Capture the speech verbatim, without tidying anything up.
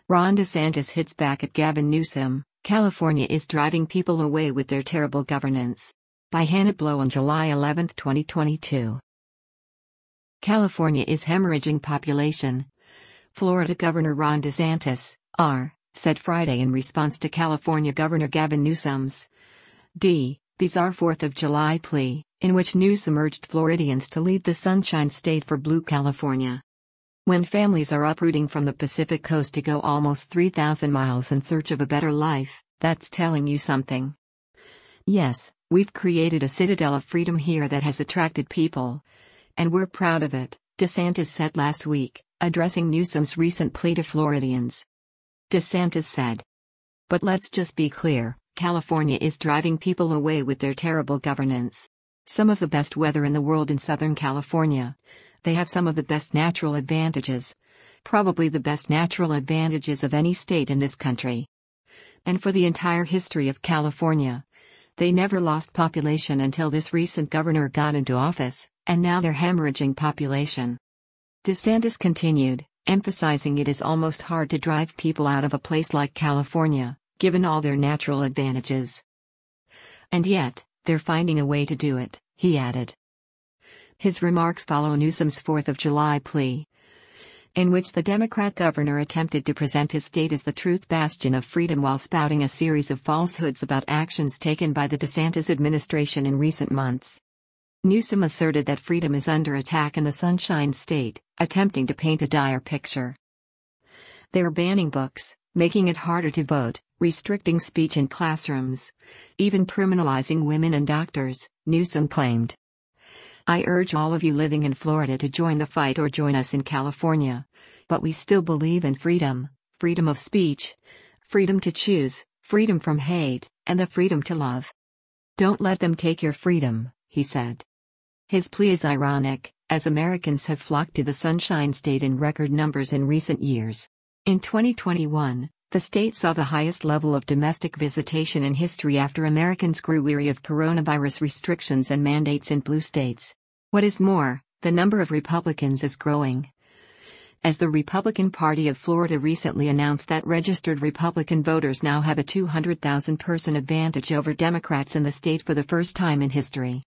Ron DeSantis hits back at Gavin Newsom. California is driving people away with their terrible governance. By Hannah Blow on July eleventh, twenty twenty-two. California is hemorrhaging population. Florida Governor Ron DeSantis, R, said Friday in response to California Governor Gavin Newsom's D. bizarre fourth of July plea, in which Newsom urged Floridians to leave the Sunshine State for Blue California. When families are uprooting from the Pacific Coast to go almost three thousand miles in search of a better life, that's telling you something. Yes, we've created a citadel of freedom here that has attracted people. And we're proud of it, DeSantis said last week, addressing Newsom's recent plea to Floridians. DeSantis said, "But let's just be clear, California is driving people away with their terrible governance. Some of the best weather in the world in Southern California. They have some of the best natural advantages. Probably the best natural advantages of any state in this country. And for the entire history of California, they never lost population until this recent governor got into office, and now they're hemorrhaging population." DeSantis continued, emphasizing it is almost hard to drive people out of a place like California, given all their natural advantages. And yet, they're finding a way to do it, he added. His remarks follow Newsom's fourth of July plea, in which the Democrat governor attempted to present his state as the truth bastion of freedom while spouting a series of falsehoods about actions taken by the DeSantis administration in recent months. Newsom asserted that freedom is under attack in the Sunshine State, attempting to paint a dire picture. They're banning books, making it harder to vote, restricting speech in classrooms, even criminalizing women and doctors, Newsom claimed. "I urge all of you living in Florida to join the fight or join us in California. But we still believe in freedom, freedom of speech, freedom to choose, freedom from hate, and the freedom to love. Don't let them take your freedom," he said. His plea is ironic, as Americans have flocked to the Sunshine State in record numbers in recent years. In twenty twenty-one, the state saw the highest level of domestic visitation in history after Americans grew weary of coronavirus restrictions and mandates in blue states. What is more, the number of Republicans is growing, as the Republican Party of Florida recently announced that registered Republican voters now have a two hundred thousand person advantage over Democrats in the state for the first time in history.